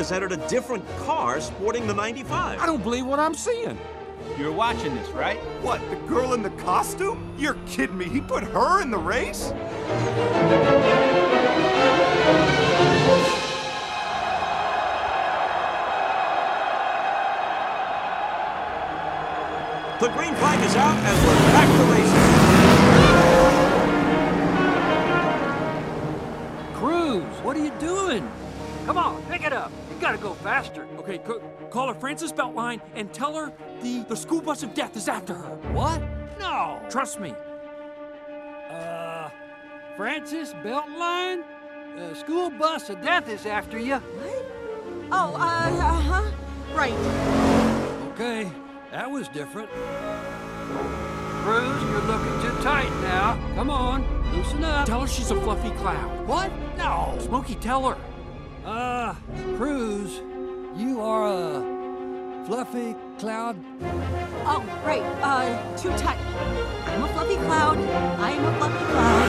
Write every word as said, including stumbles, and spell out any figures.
has entered a different car sporting the ninety-five. I don't believe what I'm seeing. You're watching this, right? What, the girl in the costume? You're kidding me. He put her in the race? The green flag is out and we're back to racing. Cruz, what are you doing? Come on, pick it up. You gotta go faster. Okay, c call her Francis Beltline and tell her the, the school bus of death is after her. What? No. Trust me. Uh, Francis Beltline? The school bus of death is after you. What? Oh, uh, uh-huh. Right. Okay, that was different. Cruz, you're looking too tight now. Come on, loosen up. Tell her she's a fluffy cloud. What? No. Smokey, tell her. Uh, Cruz, you are a fluffy cloud. Oh, right. Uh, too tight. I'm a fluffy cloud. I'm a fluffy cloud.